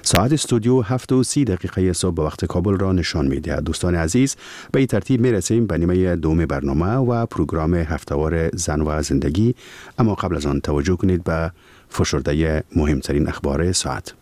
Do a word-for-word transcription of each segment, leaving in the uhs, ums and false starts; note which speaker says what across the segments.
Speaker 1: ساعت استودیو هفت و سی دقیقه صبح به وقت کابل را نشان می‌دهد. دوستان عزیز، به این ترتیب می‌رسیم به نیمه دوم برنامه و پروگرام هفته‌وار زن و زندگی. اما قبل از آن توجه کنید به فشرده مهمترین اخبار ساعت.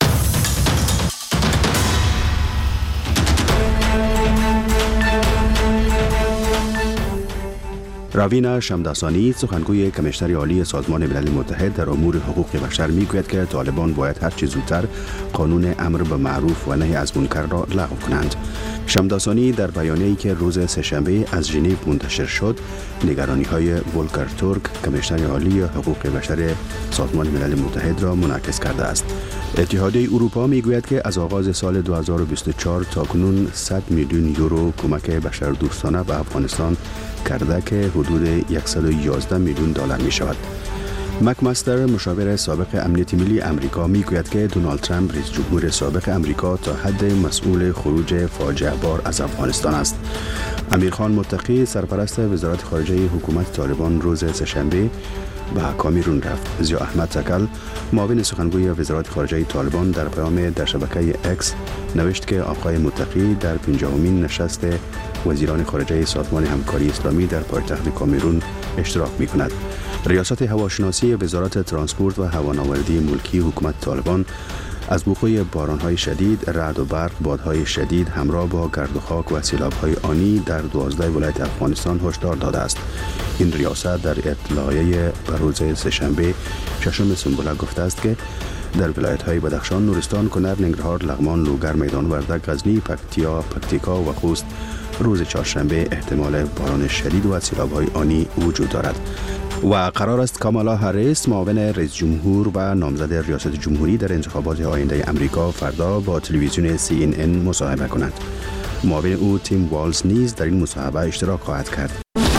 Speaker 1: راوینا شمداسانی، سخنگوی کمیشنر عالی سازمان ملل متحد در امور حقوق بشر، میگوید که طالبان باید هر چه زودتر قانون امر به معروف و نهی از منکر را لغو کنند. شمداسانی در بیانیه‌ای که روز سه‌شنبه از ژنو منتشر شد، نگرانی‌های ولکر تورک، کمیشنر عالی حقوق بشر سازمان ملل متحد را منعکس کرده است. اتحادیه اروپا میگوید که از آغاز سال دو هزار و بیست و چهار تا کنون صد میلیون یورو کمک بشردوستانه به افغانستان کرده که حدود صد و یازده میلیون دلار می شود. مکمستر، مشاور سابق امنیت ملی امریکا، می گوید که دونالد ترامپ رئیس جمهور سابق امریکا تا حد مسئول خروج فاجعه بار از افغانستان است. امیرخان متقی، سرپرست وزارت خارجه حکومت طالبان، روز سه‌شنبه به کامیرون رفت. ضیا احمد تکل، معاون سخنگوی وزارت خارجه طالبان، در پیام در شبکه اکس نوشت که آقای متقی در پنجاهمین نشست وزیران خارجه سازمان همکاری اسلامی در پایتخت کامیرون اشتراک می کند. ریاست هواشناسی وزارت ترانسپورت و هوانوردی ملکی حکومت طالبان از وقوع باران‌های شدید، رعد و برق، بادهای شدید همراه با گرد و خاک و سیلاب‌های آنی در دوازده ولایت افغانستان هشدار داده است. این ریاست در اطلاعیه به روز سه‌شنبه ششم سنبله گفته است که در ولایت‌های بدخشان، نورستان، کنر، ننگرهار، لغمان، لوگر، میدان وردک، غزنی، پکتیا، پکتیکا و خوست روز چهارشنبه احتمال باران شدید و سیلاب‌های آنی وجود دارد. و قرار است کامالا هریس، معاون رئیس جمهور و نامزد ریاست جمهوری در انتخابات آینده امریکا، فردا با تلویزیون سی این ان مصاحبه کند. معاون او تیم والز نیز در این مصاحبه اشتراک خواهد کرد.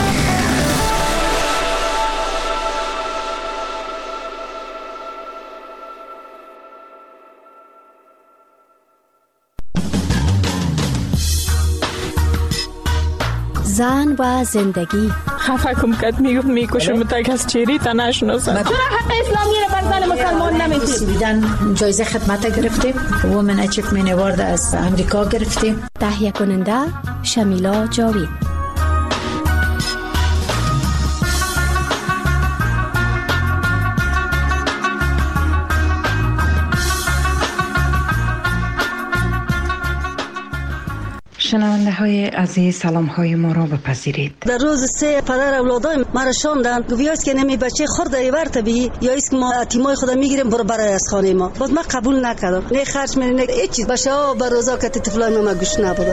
Speaker 2: زن و زندگی.
Speaker 3: خفه کم کت میگفت میکشم تک از چیری تا نشناسم.
Speaker 4: چرا حق اسلامی رو بر زن مسلمان نمیدید؟
Speaker 5: بیدن جایزه خدمت گرفتیم، وومن اچیومنت اوارد از امریکا گرفتیم.
Speaker 2: تهیه کننده شمیلا جاوید.
Speaker 6: شنونده های عزیز، سلام های ما را بپذیرید.
Speaker 7: در روز سه پدر اولادای ما را شاندن، گویاست که نمی بچه خورده ایور تبی یا است که ما اتیمای خدا میگیریم برو برای از خانه ما. باز ما قبول نکردم، نه خرج می نه هیچ چیز. باشه ها بر روزا که طفلای ما گوش نبود.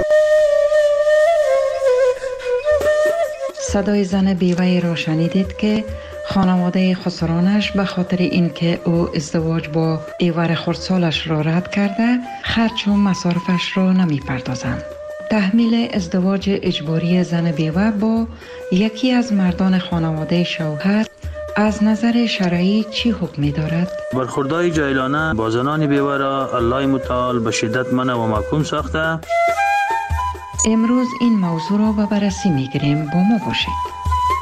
Speaker 6: صدای زن بیوه‌ای را شنیدید که خانواده خسرانش به خاطر اینکه او ازدواج با ایور خردسالش را رد کرده، خرج و مصارفش را نمی پردازند. تحمیل ازدواج اجباری زن بیوه با یکی از مردان خانواده شوهر از نظر شرعی چی حکمی دارد؟
Speaker 8: برخوردهای جاهلانه با زنان بیوه را الله متعال به شدت منع و محکوم ساخته.
Speaker 6: امروز این موضوع را به بررسی می‌گیریم، با ما باشید.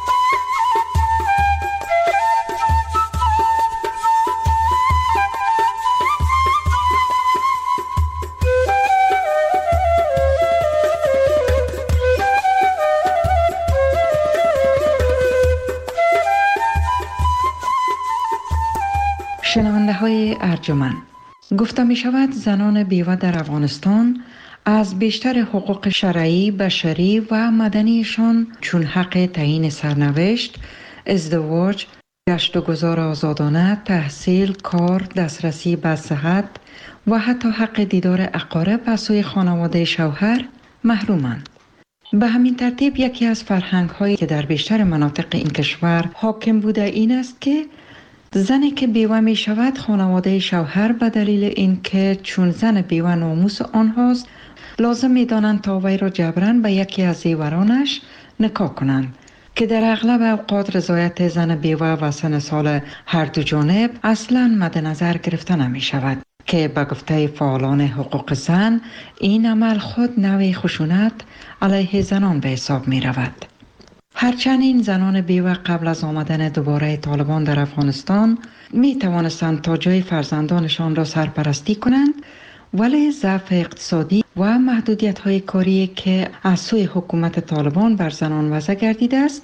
Speaker 6: شنونده های ارجمند، گفته می شود زنان بیوه در افغانستان از بیشتر حقوق شرعی، بشری و مدنیشان چون حق تعیین سرنوشت، ازدواج، گشت و گذار آزادانه، تحصیل، کار، دسترسی به صحت و حتی حق دیدار اقارب از سوی خانواده شوهر محرومند. به همین ترتیب یکی از فرهنگ هایی که در بیشتر مناطق این کشور حاکم بوده این است که زنی که بیوه می شود، خانواده شوهر به دلیل اینکه چون زن بیوه ناموس آنهاست لازم می دانند تا وی را جبران به یکی از زیورانش نکاح کنند که در اغلب اوقات رضایت زن بیوه و سن سال هر دو جانب اصلا مد نظر گرفته نمی شود که به گفته فعالان حقوق زن این عمل خود نوعی خشونت علیه زنان به حساب می رود. هرچند این زنان بیوه قبل از آمدن دوباره طالبان در افغانستان می توانستند تا جای فرزندانشان را سرپرستی کنند، ولی ضعف اقتصادی و محدودیت‌های کاری که از سوی حکومت طالبان بر زنان وضع گردیده است،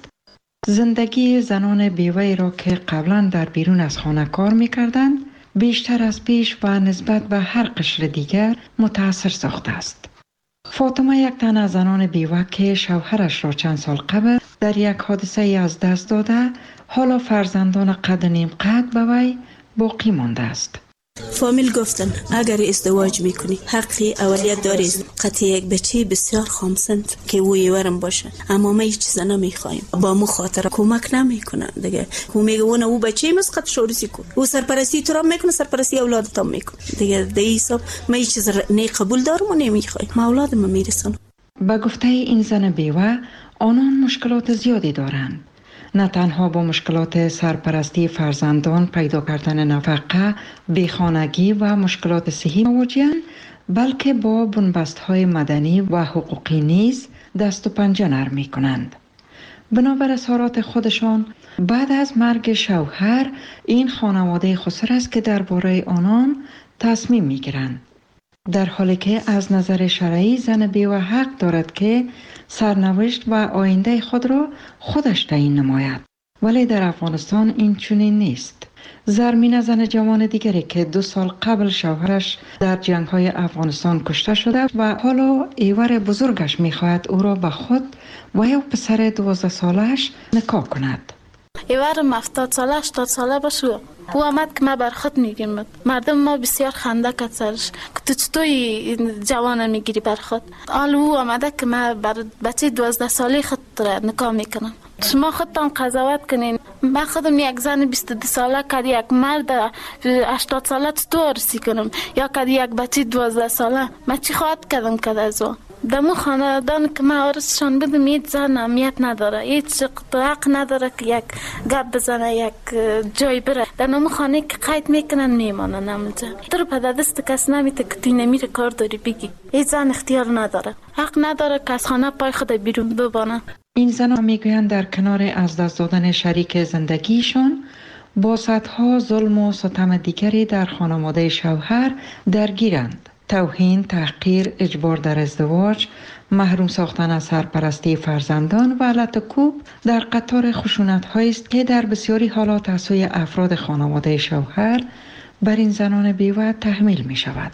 Speaker 6: زندگی زنان بیوه را که قبلا در بیرون از خانه کار می‌کردند بیشتر از پیش و نسبت به هر قشر دیگر متاثر ساخته است. فاطمه یک تن از زنان بیوه که شوهرش را چند سال قبل در یک حادثه از دست داده، حالا فرزندان قد نیم قد به وی باقی مانده است.
Speaker 9: فامیل گفتن اگر ازدواج میکنی حقی اولیت داری. قطعی یک بچه بسیار خامسند که اوی ورم باشه، اما ما هیچ چیز نمیخوایم. با مو خاطر کمک نمیکنن دیگه. او میگه اون او بچه مسقط شورسی کن، او سرپرستی تو را میکنه، سرپرستی اولادت هم میکنه دیگه. در این حساب ما هیچ چیز نه قبول دارم و نمیخوایم. ما اولادم میرسونم.
Speaker 6: با گفته این زن بیوه، آنان مشکلات زیادی دارند. نه تنها با مشکلات سرپرستی فرزندان، پیدا کردن نفقه، بیخانگی و مشکلات صحی مواجه‌اند، بلکه با بنبست‌های مدنی و حقوقی نیز دست و پنجه نرم می‌کنند. بنابر اظهارات خودشان، بعد از مرگ شوهر این خانواده خسر است که درباره آنان تصمیم می‌گیرند، در حالی که از نظر شرعی زن بیوه حق دارد که سرنوشت و آینده خود را خودش تعیین نماید. ولی در افغانستان این چنین نیست. زرمین زن جوان دیگری که دو سال قبل شوهرش در جنگ‌های افغانستان کشته شده و حالا ایور بزرگش می‌خواهد او را به خود و یا پسر دوازده سالش نکاح کند.
Speaker 10: ایورم هفتاد ساله هشتاد ساله باشه. او آمد که ما بر خود میگیم. مردم ما بسیار خنده کرد سرش که تو چطوری جوان میگیری بر خود. حال او آمده که ما بر بچه دوازده ساله خود را نکاح میکنم. شما خودتان قضاوت کنین. من خودم یک زن بیست و دو ساله که یک مرد هشتاد ساله چطور عروسی کنم، یا که یک بچه دوازده ساله من چی خواهد کردم که از او دمو خاندان که من عروسشان بدم هیچ زن اهمیت نداره، هیچ حق نداره که یک گپ بزنه، یک جای بره. در نمو خانه که قید میکنن میمانن همونجا. تو رو پدر دست کس نمیته که توی نمیره کار داری بگی. هیچ زن اختیار نداره، حق نداره که از خانه پای خود بیرون ببانه.
Speaker 6: این زنان میگویند در کنار از دست دادن شریک زندگیشان با صدها ظلم و ستم دیگری در خانواده شوهر درگیرند. توهین، تحقیر، اجبار در ازدواج، محروم ساختن از سرپرستی فرزندان و لط و کوب در قطار خشونت‌هایی است که در بسیاری حالات از سوی افراد خانواده شوهر بر این زنان بیوه تحمیل می شود.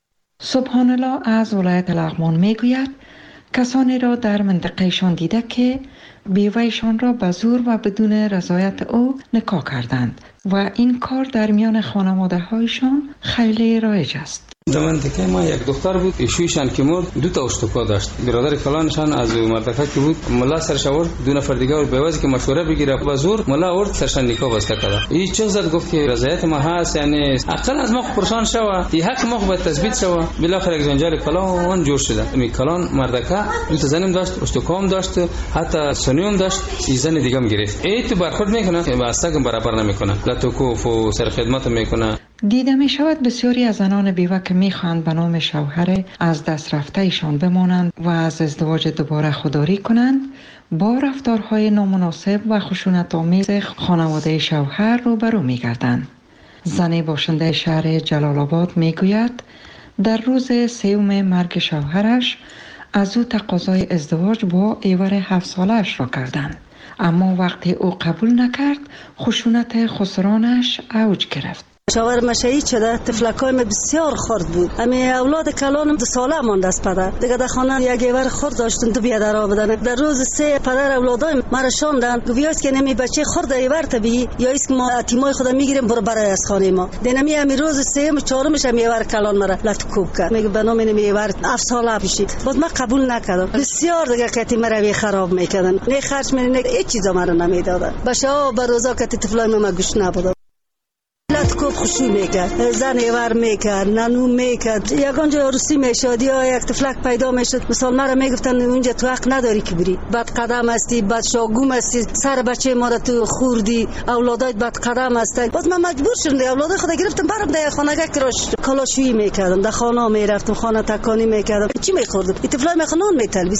Speaker 6: سبحان الله از ولایت لغمان می گوید کسانی را در منطقهشان دیده که بیوهشان را به زور و بدون رضایت او نکاح کردند و این کار در میان خانواده هایشان خیلی رایج است.
Speaker 11: در منطقه ما یک دختر بود، ایشویشان که مرد دو تا اشتکا داشت. برادر کلانشان از منطقه که بود ملا سرش آورد، دو نفر دیگه اور بیوازی که مشوره بگیره با زور ملا آورد سرشان نکاح بسته کرد. این چه زد گفت که رضایت ما هست، یعنی اقل از ما پرسان شوه، این حق ما به تثبیت شوه. بالاخره یک جنجال کلان جور شده. می کلان مردکه دو تا زنم داشت، اشتکا هم داشت، حتی سنیوم داشت، این زن دیگه هم گرفت. ای تو برخورد میکنه که واسه برابر نمیکنه، لطوکوف و سر خدمت میکنه.
Speaker 6: دیده می شود بسیاری از زنان بیوه که می خواهند به نام شوهر از دست رفته ایشان بمانند و از ازدواج دوباره خودداری کنند، با رفتارهای نامناسب و خشونت آمیز خانواده شوهر روبرو می گردند. زن باشنده شهر جلال آباد می گوید در روز سوم مرگ شوهرش از او تقاضای ازدواج با ایور هفت سالش را کردند، اما وقتی او قبول نکرد خشونت خسرانش اوج گرفت.
Speaker 7: شوهرم شهید شده، طفلکای ما بسیار خرد بود. همین اولاد کلانم دو ساله مانده است پدر. دیگه در خانه یک ایور خرد داشتن تو بیادر آبدن. در روز سه پدر اولادای ما را شوندن. گویاست که نمی بچه خرد ایور طبیعی یا است که ما اتیمای خود میگیریم برو برای از خانه ما. دینمی همین روز سه و چهارمش هم ایور کلان مرا لفت کوب کرد. میگه به نام نمی ایور هفت ساله بشید. باز ما قبول نکردم. بسیار دیگه کتی مرا خراب میکردن. نه خرج می نه هیچ چیزا مرا نمیدادن. بچه‌ها بر روزا کتی طفلای ما گوش نبود. لطکوب خوشی میکرد، زن ایور میکرد، نانو میکرد. یکان جا عروسی میشد یا یک طفلک پیدا میشد، مثال مرا میگفتن اونجا تو حق نداری که بری، بد قدم هستی، بد شاگوم هستی، سر بچه ما را تو خوردی، اولادایت بد قدم هستی. باز من مجبور شدم اولادای خود گرفتم برام در خانگاه کراش کلاشویی میکردم، در خانه میرفتم، خانه تکانی میکردم. چی میخوردم؟ این طفلای میخوان نان میتلبیس نه.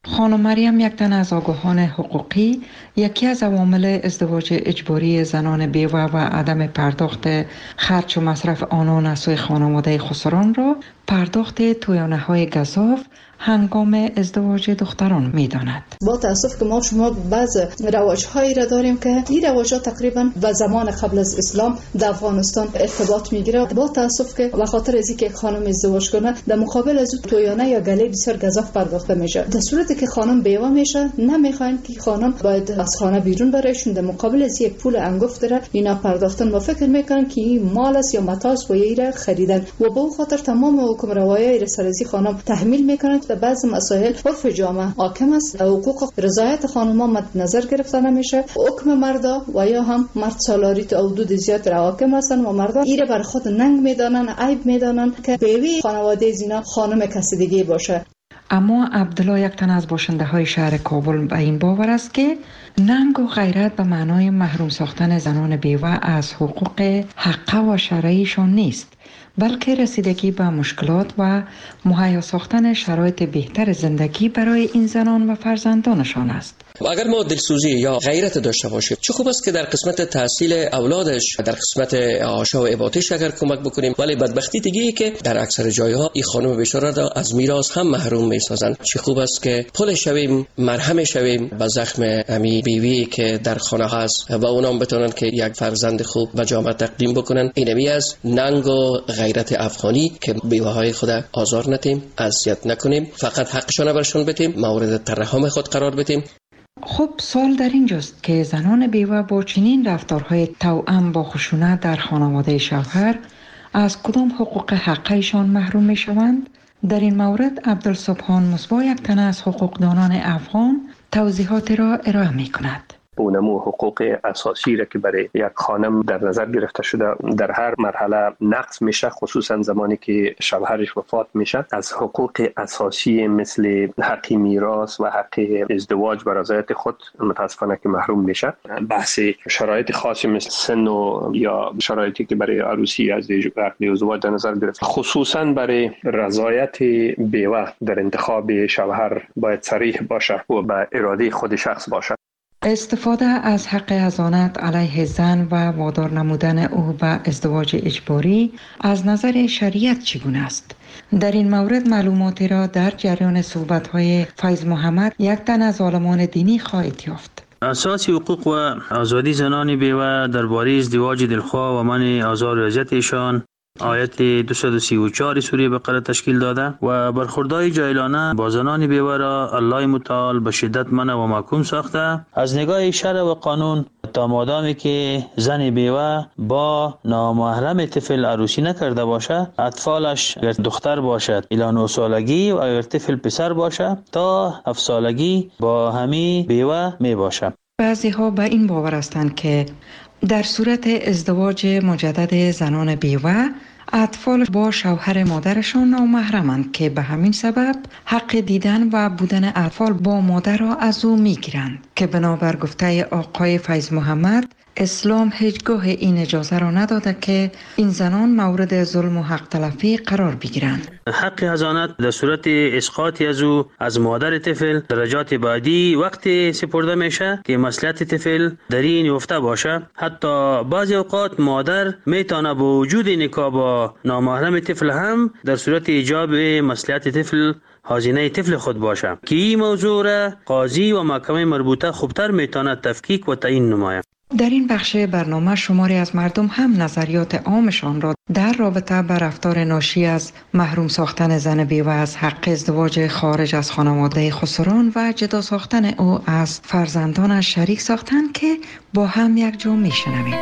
Speaker 6: خانم مریم یک تن از آگاهان حقوقی یکی از عوامل ازدواج اجباری زنان بیوه و عدم پرداخت خرج و مصرف آنان از سوی خانواده خسران را پرداخت تویانه های گزاف هنگام ازدواج دختران می داند.
Speaker 12: با تاسف که ما شما بعض رواج هایی را داریم که این رواج ها تقریبا به زمان قبل از اسلام در افغانستان ارتباط می گیره. با تاسف که به خاطر از اینکه خانم ازدواج کنه در مقابل از او تویانه یا گله بسیار گزاف پرداخته میشه. در صورتی که خانم بیوه میشه نمیخواین که خانم باید از خانه بیرون برهشون در مقابل از یک پول انگفت داره اینا پرداختن و فکر میکنن که این مال است یا متاع است و ایره خریدن و با خاطر تمام حکم روایی را سر از خانم تحمیل میکنن. در بعض مسائل عرف جامعه حاکم است، حقوق رضایت خانم‌ها مد نظر گرفته نمیشه. حکم مردا و یا هم مرد سالاری تو حدود زیاد را حاکم هستن و مردا ایره بر خود ننگ میدانن، عیب میدانن که بیوی خانواده زینا خانم کسی باشه.
Speaker 6: اما عبدالله یک تن از باشنده های شهر کابل به این باور است که ننگ و غیرت به معنای محروم ساختن زنان بیوه از حقوق حقه و شرعیشان نیست، بلکه رسیدگی به مشکلات و مهیا ساختن شرایط بهتر زندگی برای این زنان و فرزندانشان است.
Speaker 13: و اگر ما دلسوزی یا غیرت داشته باشیم چه خوب است که در قسمت تحصیل اولادش، در قسمت آشا و عبادتش اگر کمک بکنیم، ولی بدبختی دیگه که در اکثر جایها این خانم بیچاره را از میراث هم محروم میسازن. چه خوب است که پل شویم، مرهم شویم به زخم امی بیوی که در خانه هست و اونام بتونن که یک فرزند خوب و جامعه تقدیم بکنن. اینمی از ننگ و غیرت افغانی که بیوه های خود آزار ندیم، اذیت نکنیم، فقط حقشون برشون بدیم، مورد ترحم خود قرار بدیم.
Speaker 6: خب سوال در اینجاست که زنان بیوه با چنین رفتارهای توأم با خشونت در خانواده شوهر از کدام حقوق حقیشان محروم می شوند؟ در این مورد عبدالسبحان مصباح یک تن از حقوقدانان افغان توضیحات را ارائه می کند.
Speaker 14: اونمو حقوق اساسی را که برای یک خانم در نظر گرفته شده در هر مرحله نقض میشه، خصوصا زمانی که شوهرش وفات میشه. از حقوق اساسی مثل حق میراث و حق ازدواج بر رضایت خود متاسفانه که محروم میشه. بحث شرایط خاصی مثل سن و یا شرایطی که برای عروسی از عقد ازدواج در نظر گرفته، خصوصا برای رضایت بیوه در انتخاب شوهر باید صریح باشه و به اراده خود شخص باشه.
Speaker 6: استفاده از حق حضانت علیه زن و وادار نمودن او به ازدواج اجباری از نظر شریعت چگونه است؟ در این مورد معلوماتی را در جریان صحبت‌های فیض محمد یک تن از عالمان دینی خواهید یافت.
Speaker 8: اساس حقوق و آزادی زنان بیوه درباره ازدواج دلخواه و منع آزار و اذیت ایشان آیت دویست و سی و چهار سوره بقره تشکیل داده و برخوردهای جاهلانه با زنان بیوه را الله متعال به شدت منع و محکوم ساخته از نگاه شرع و قانون تا مادامی که زن بیوه با نامحرم طفل عروسی نکرده باشد، اطفالش اگر دختر باشد الی نه سالگی و اگر طفل پسر باشد تا هفت سالگی با همی بیوه می باشد.
Speaker 6: بعضی ها به این باور هستند که در صورت ازدواج مجدد زنان بیوه اطفال با شوهر مادرشان نامحرمند که به همین سبب حق دیدن و بودن اطفال با مادر را از او میگیرند که بنابر گفته آقای فیض محمد اسلام هیچگاه این اجازه را نداده که این زنان مورد ظلم و حق تلفی قرار بگیرند.
Speaker 8: حق حضانت در صورت اسقاط از او از مادر طفل درجات بعدی وقتی سپرده میشه که مصلحت طفل در این افته باشه. حتی بعضی اوقات مادر میتونه با وجود نکاح با نامحرم طفل هم در صورت ایجاب مصلحت طفل هزینه طفل خود باشه که این موضوع را قاضی و محکمه مربوطه خوبتر میتونه تفکیک و تعیین نماید.
Speaker 6: در این بخش برنامه شماری از مردم هم نظریات عامشان را در رابطه با رفتار ناشی از محروم ساختن زن بیوه از حق ازدواج خارج از خانواده خسران و جدا ساختن او از فرزندانش شریک ساختند که با هم یک جا میشنویم.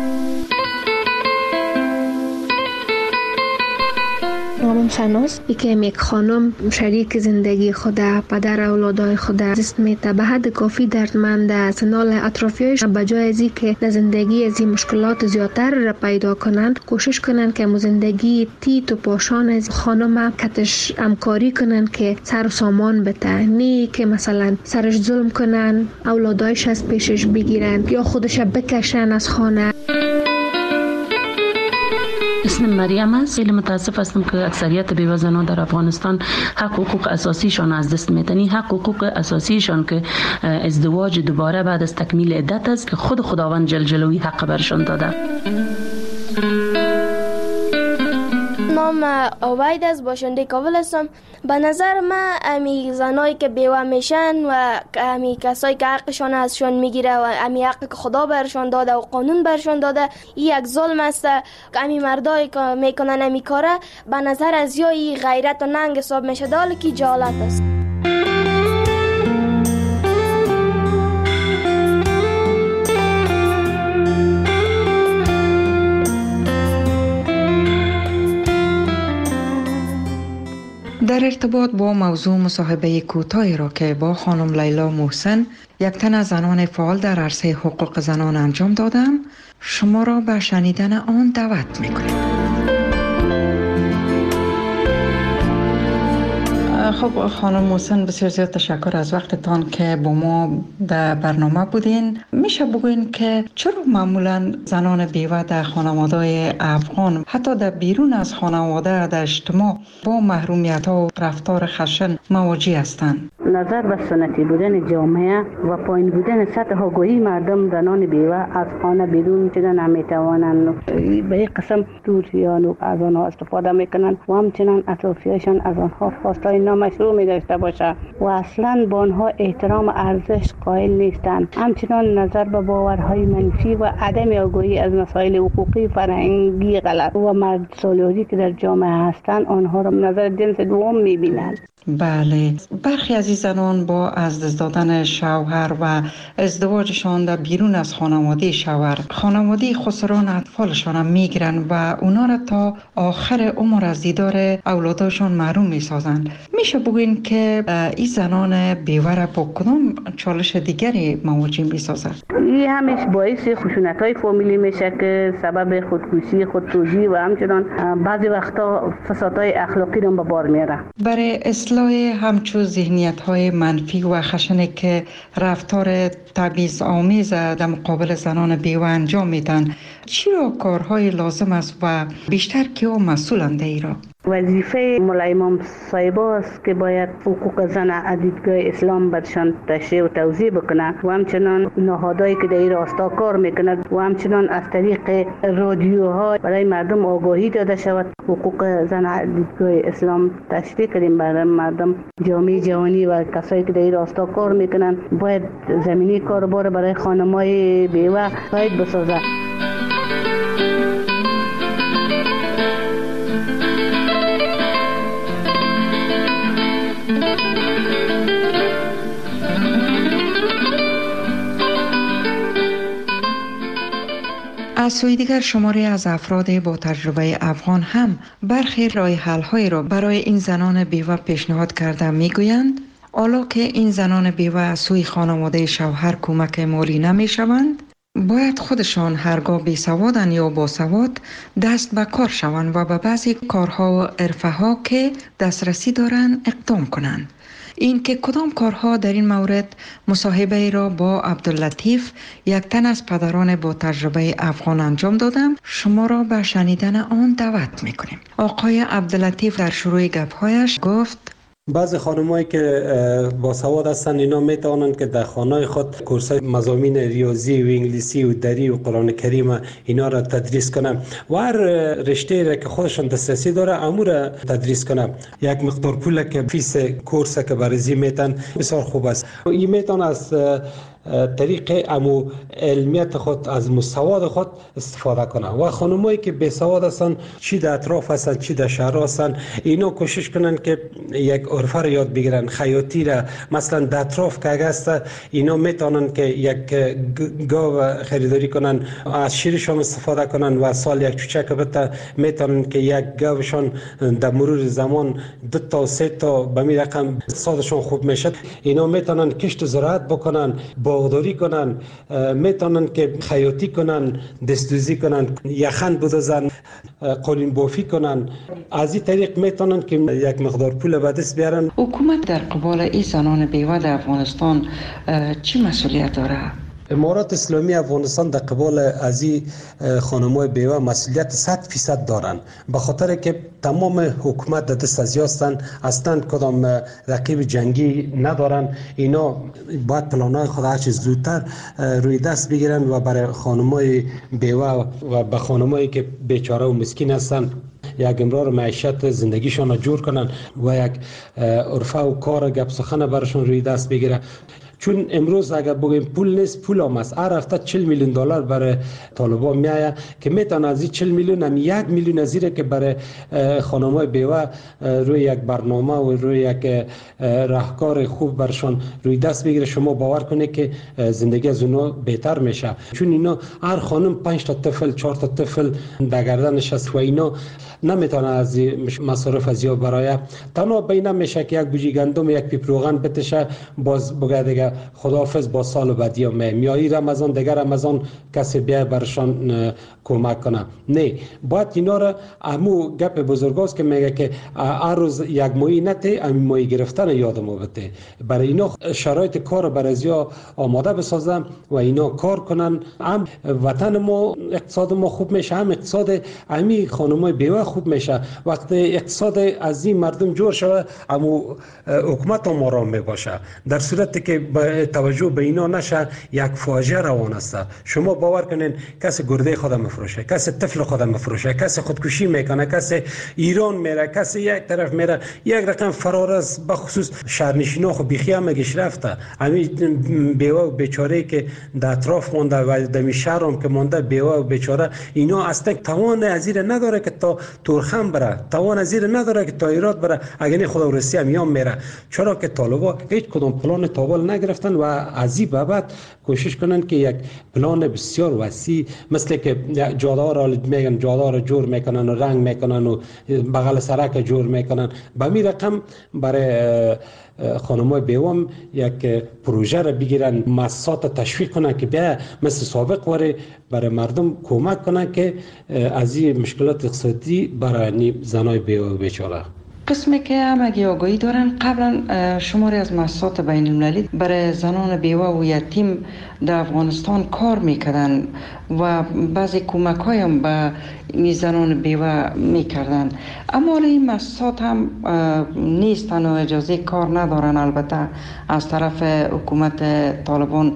Speaker 15: نامم شناس که یک خانم شریک زندگی خود، پدر اولادای خود زیست میته به حد کافی دردمند است. نال اطرافیایش به جای از که در زندگی از این مشکلات زیادتر را پیدا کنند کوشش کنند که زندگی تیت و پاشان از خانم کتش همکاری کنند که سر و سامان بده، نه که مثلا سرش ظلم کنن، اولادایش از پیشش بگیرن یا خودش بکشن از خانه.
Speaker 16: اسم مریم است. خیلی متاسف هستم که اکثریت بیوه زنان در افغانستان حق حقوق اساسیشان از دست میدن. حق حقوق اساسیشان که ازدواج دوباره بعد از تکمیل عدت است که خود خداوند جل جلاله حق برشان داده.
Speaker 17: نام اوید است، باشنده کابل هستم. به نظر من امی زنایی که بیوه میشن و امی کسایی که حقشان ازشان میگیره و امی حقی که خدا برشان داده و قانون برشان داده این یک ظلم است. امی مردایی که میکنن امی کاره به نظر از یا ای غیرت و ننگ حساب میشه، داله که جالت است.
Speaker 6: در ارتباط با موضوع مصاحبه کوتاهی را که با خانم لیلا محسن یک تن از زنان فعال در عرصه حقوق زنان انجام دادم، شما را به شنیدن آن دعوت میکنیم. خب خانم محسن، بسیار زیاد تشکر از وقتتان که با ما در برنامه بودین. میشه بگوین که چرا معمولا زنان بیوه در خانواده‌های افغان حتی در بیرون از خانواده در اجتماع با محرومیت ها و رفتار خشن مواجه هستند؟
Speaker 18: نظر به سنتی بودن جامعه و پایین بودن سطح آگاهی مردم زنان بیوه از خانه بیرون شدن نمیتوانند به این قسم دوریان از آنها استفاده میکنند و همچنان اطرافیانشان از آنها خواستای نامشروع می داشته باشه و اصلا به آنها احترام و ارزش قائل نیستند. همچنان نظر به باورهای منفی و عدم آگاهی از مسائل حقوقی فرهنگی غلط و مرد سالاری که در جامعه هستند آنها را نظر جنس دوم می بینند.
Speaker 6: بله، برخی از این زنان با از دست دادن شوهر و ازدواجشان در بیرون از خانواده شوهر خانواده خسران اطفالشان هم میگیرن و اونا را تا آخر عمر از دیدار اولادشان محروم میسازند. میشه بگوین که این زنان بیوه را با کدام چالش دیگری مواجه میسازند؟
Speaker 18: این همیشه باعث خشونت‌های فامیلی میشه که سبب خودکشی، خودسوزی و همچنان بعضی وقتا فسادهای اخلاقی را به بار میاره.
Speaker 6: برای اصلاح همچون ذهنیت‌های منفی و خشنی که رفتار تبعیض آمیز در مقابل زنان بیوه انجام میدن، چرا کارهای لازم است و بیشتر کیا مسئولند در ایران؟
Speaker 18: وظیفه مولا امام صاحبا است که باید حقوق زن از دیدگاه اسلام برشان تشریح و توضیح بکنه و همچنان نهادهایی که در این راستا کار میکنند و همچنان از طریق رادیوها برای مردم آگاهی داده شود. حقوق زن از دیدگاه اسلام تشریح کردیم برای مردم. جامعه جهانی و کسایی که در این راستا کار میکنند باید زمینی کاربار برای خانم‌های بیوه باید بسازد.
Speaker 6: از سوی دیگر شماری از افراد با تجربه افغان هم برخی راه حل‌های را برای این زنان بیوه پیشنهاد کرده میگویند حالا که این زنان بیوه از سوی خانواده شوهر کمک مالی نمیشوند، باید خودشان هرگاه بیسوادن یا باسواد دست به کار شوند و به بعضی کارها و حرفه‌ها که دسترسی دارند اقدام کنند. این که کدام کارها در این مورد مصاحبه را با عبداللطیف یک تن از پدران با تجربه افغان انجام دادم، شما را به شنیدن آن دعوت میکنیم. آقای عبداللطیف در شروع گپ‌هایش گفت
Speaker 19: بعضی خانمایی که با سواد هستن اینا میتوانند که در خانه خود کورسای مضامین ریاضی و انگلیسی و دری و قرآن کریم اینا را تدریس کنن و هر رشته را که خودشان دسترسی داره امور را تدریس کنن. یک مقدار پول که فیس کورس که برزی میتن بسیار خوب است. این میتونه از طریق امو علمیت خود از مستواد خود استفاده کنن و خانمایی که بی سواد هستن چی در اطراف هستن چی در شهر هستن اینا کوشش کنن که یک عرفه را یاد بگیرن، خیاطی را مثلا در اطراف که اگه است اینا میتونن که یک گاو خریداری کنن، از شیرشان استفاده کنن و سال یک چوچک بته میتونن که یک گاوشان در مرور زمان دو تا سه تا به می رقم سالشان خوب میشه. اینا میتونن کشت و زراعت بکنن، باغداری کنن، میتونن که خیاطی کنن، دستدوزی کنن، یخن بدوزن، قالین بافی کنن. از این طریق میتونن که یک مقدار پول به دست بیارن.
Speaker 6: حکومت در قبال این زنان بیوه در افغانستان چی مسئولیت داره؟
Speaker 19: امارات اسلامی افغانستان در قبال از این خانم‌های بیوه مسئولیت صد فیصد دارن، به خاطر که تمام حکومت در دست از یاستن، اصلا کدام رقیب جنگی ندارن. اینا باید پلان‌های خود هر چه زودتر روی دست بگیرن و برای خانم‌های بیوه و به خانم‌هایی که بیچاره و مسکین هستن یک امرار معیشت زندگیشان را جور کنن و یک عرفه و کار گپ سخن برشون روی دست بگیره. چون امروز اگر بگیم پول نیست، پول هم است. هر هفته چهل میلیون دلار برای طالبان میآید که میتونه از این چهل میلیون هم یک میلیون از این که برای خانم‌های بیوه روی یک برنامه و روی یک راهکار خوب برشان روی دست بگیره. شما باور کنید که زندگی از اونا بهتر میشه، چون اینا هر خانم پنج تا طفل چهار تا طفل در گردنش است و اینا نمیتونه از مصارف از یا برای تنها بین میشه که یک بوجی گندم یک پیپ روغن بتشه، باز بگه دیگه خداحافظ با سال بعدی هم میایی رمضان دیگر رمضان کسی بیا برشان کمک کنه. نه، باید اینا را امو گپ بزرگاست که میگه که هر روز یک ماهی نته ام ماهی گرفتن یادم بته. برای اینا شرایط کار برای ازیا آماده بسازم و اینا کار کنن، هم وطن ما اقتصاد ما خوب میشه، هم اقتصاد امی خانمای بیوه خوب میشه. وقتی اقتصاد از این مردم جور شود امو حکومت هم آرام میباشه. در صورتی که با توجه به اینا نشه یک فاجعه روان است. شما باور کنین کسی گرده خود مفروشه، کسی طفل خود مفروشه، کسی خودکشی میکنه، کسی ایران میره، کسی یک طرف میره. یک رقم فرار از بخصوص شهرنشینا خو بیخی هم مگش رفته. همین بیوه و بیچاره که در اطراف مونده و در شهر هم که مونده بیوه و بیچاره، اینا اصلا توان ازیر نداره که تا تورخم بره، توان ازیر نداره که تا ایراد بره. اگر خدا روسی هم میام میره، چرا که طالبا هیچ کدوم پلان تابل نگرفتن و از این بابت کوشش کنن که یک پلان بسیار وسیع مثل که جاده را میگن جاده را جور میکنن و رنگ میکنن و بغل سرک جور میکنن، به می رقم برای خانمای بیوام یک پروژه را بگیرن، مؤسسات تشویق کنن که بیا مثل سابق وره برای مردم کمک کنن که از این مشکلات اقتصادی برای زنای بیوه و بیچاره.
Speaker 6: قسمی که همگی آگاهی دارن، قبلا شماری از مؤسسات بین المللی برای زنان بیوه و یتیم در افغانستان کار میکردن و بعضی کمک های هم به این زنان بیوه میکردن، اما این مؤسسات هم نیستن و اجازه کار ندارن. البته از طرف حکومت طالبان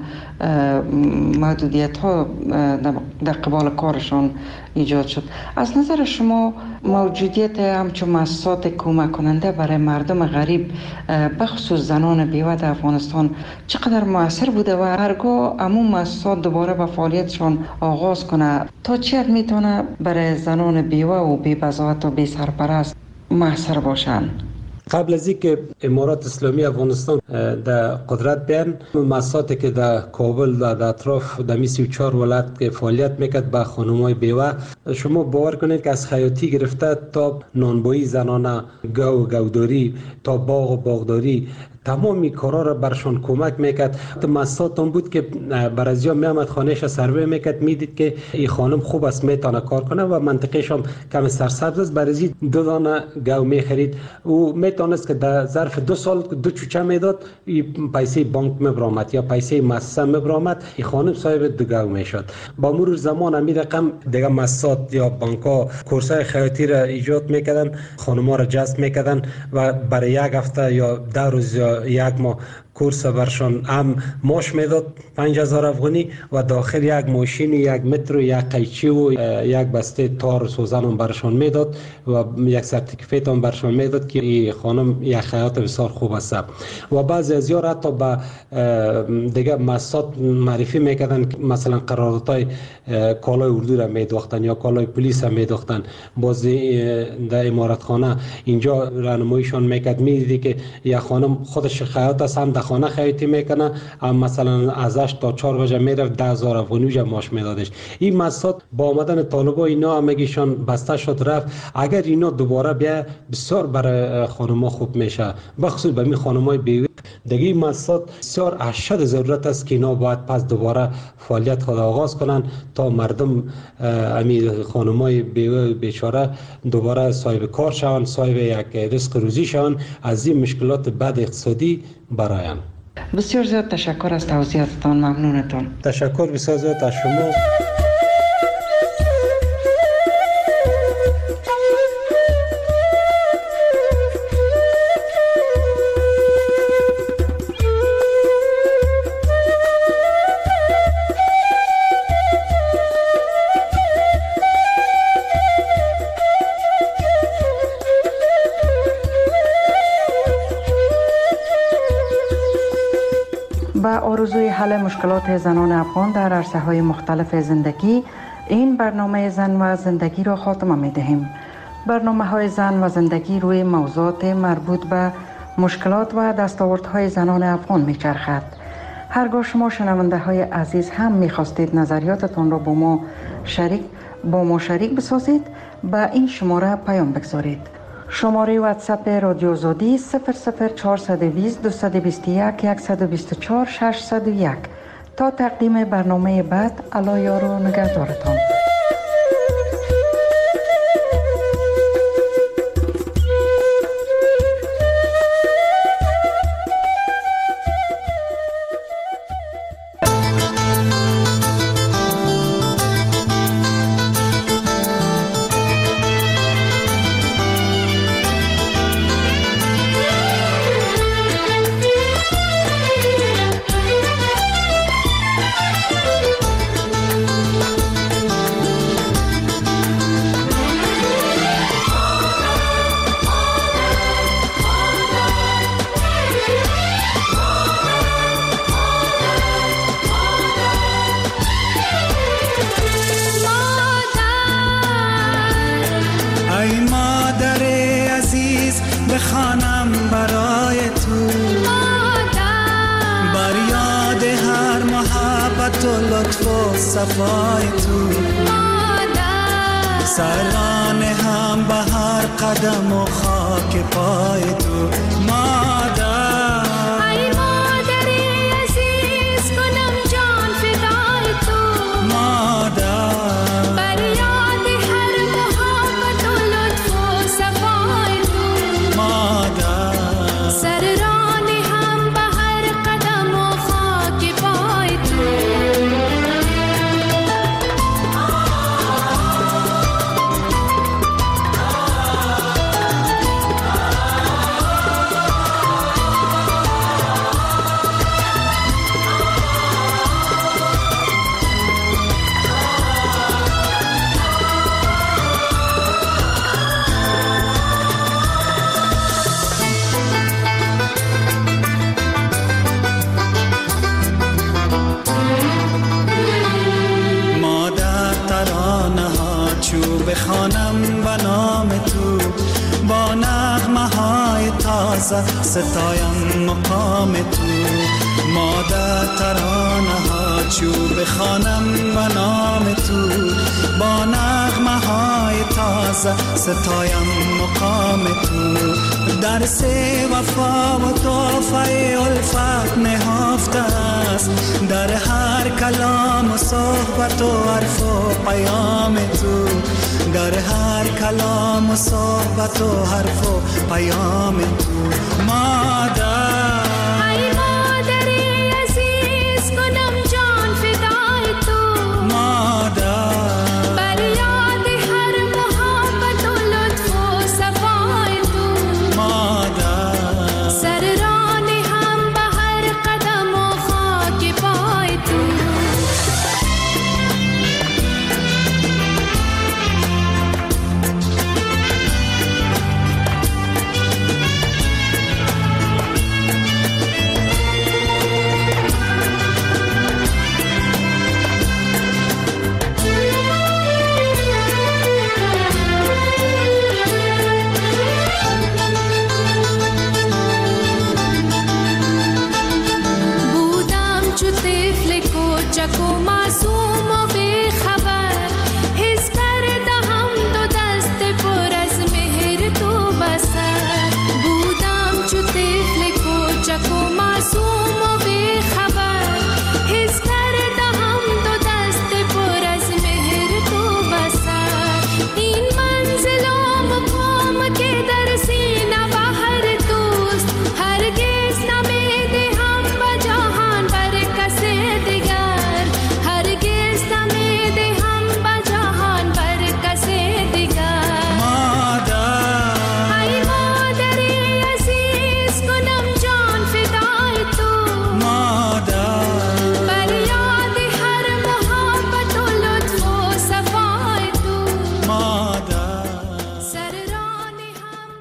Speaker 6: محدودیت ها در قبال کارشان ایجاد شد. از نظر شما موجودیت همچون مؤسسات کمک کننده برای مردم غریب بخصوص زنان بیوه در افغانستان چقدر مؤثر بوده و هرگاه همون مؤسسات دوباره به فعالیتشان آغاز کنه تا چه حد میتونه برای زنان بیوه و بی بضاعت و بی سرپرست مؤثر باشن؟
Speaker 19: قبل از اینکه امارات اسلامی افغانستان در قدرت بیان، مؤسساتی که در کابل و در اطراف در سی و چهار ولایت که فعالیت میکرد با خانم‌های بیوه، شما باور کنید که از خیاطی گرفته تا نانبایی زنانه، گو و گوداری تا باغ و باغداری، تمامی کارا را برشان کمک میکرد. مؤسسات هم بود که برازیا میامد خانهش سروی میکرد، میدید که این خانم خوب است میتونه کار کنه و منطقهش هم کم سرسبز است، برازی دو دانه گو میخرید و میتونست که در ظرف دو سال دو چوچه میداد، پیسه بانک میبرامد یا پیسه مؤسسه میبرامد، این خانم صاحب دو گو میشد. با مرور زمان همین رقم دیگه مؤسسات یا بانک ها کورسای خیاطی را ایجاد میکردن، خانم ها را جذب میکردن و برای یک هفته یا ده روز یا یک ماه کورس برشان هم ماش میداد پنج هزار افغانی و داخل یک ماشین، یک متر، یک قیچی و یک بسته تار و سوزن هم برشان میداد و یک سرتیفیکت هم برشان میداد که این خانم یک خیاط بسیار خوب است. و بعضی از یار حتی با دیگه مؤسسات معرفی میکردن که مثلا قراردادهای کالای اردو را میدوختن یا کالای پلیس را میدوختن. باز در امارت خانه اینجا راهنماییشان میکرد، میدیدی که یک خانم خودش خیاط است، هم خانه خیاطی میکنه، هم مثلا ازش تا چهار بجه میرفت ده هزار افغانی جا ماش میدادش. این مؤسسات با آمدن طالبا اینا همگیشان بسته شد رفت. اگر اینا دوباره بیا بسیار برای خانم‌ها خوب میشه، بخصوص به می خانم‌های بیوه. دیگه این مؤسسات بسیار اشد ضرورت است که اینا باید پس دوباره فعالیت خود آغاز کنن تا مردم امی خانم‌های بیوه بیچاره دوباره صاحب کار شوند، صاحب یک رزق روزی شوند، از این مشکلات بد اقتصادی براین.
Speaker 6: بسیار زیاد تشکر از توضیحاتتان. ممنونتان.
Speaker 19: تشکر بسیار زیاد از شما.
Speaker 6: آرزوی حل مشکلات زنان افغان در عرصه‌های مختلف زندگی، این برنامه زن و زندگی را خاتمه می‌دهیم. برنامه‌های زن و زندگی روی موضوعات مربوط به مشکلات و دستاوردهای زنان افغان می‌چرخد. هرگاه شما شنونده‌های عزیز هم می‌خواستید نظریاتتان را با ما شریک با ما شریک بسازید، به این شماره پیام بگذارید. شماره واتساپ رادیو آزادی صفر صفر چهارصد و بیست دویست و بیست و یک صد و بیست و چهار ششصد و یک. تا تقدیم برنامه بعد، الله یار و نگهدارتان.
Speaker 20: صفای تو سران هم به هر قدم و خاک پای تو مادر.
Speaker 21: ای مادری عزیز کنم جان فدای تو
Speaker 20: مادر.
Speaker 21: بر یاد هر محبت و لطف و صفای تو
Speaker 20: مادر.
Speaker 21: سران هم به هر قدم و خاک پای تو.
Speaker 20: بخوانم به نام تو با نغمه های تازه ستایم مقام تو مادر. ترانه ها چو بخوانم به نام تو با نغمه های تازه ستایم مقام تو. درس وفا و تحفه الفت نهفته است در هر کلام و صحبت و حرف و پیام تو. در هر کلام و صحبت و حرف و پیام تو مادر.
Speaker 21: ای مادری عزیز کنم جان فدای تو
Speaker 20: مادر.
Speaker 21: بر یاد هر محبت و لطف و صفای تو
Speaker 20: مادر.
Speaker 21: سران هم به هر قدم و خاک پای تو. Como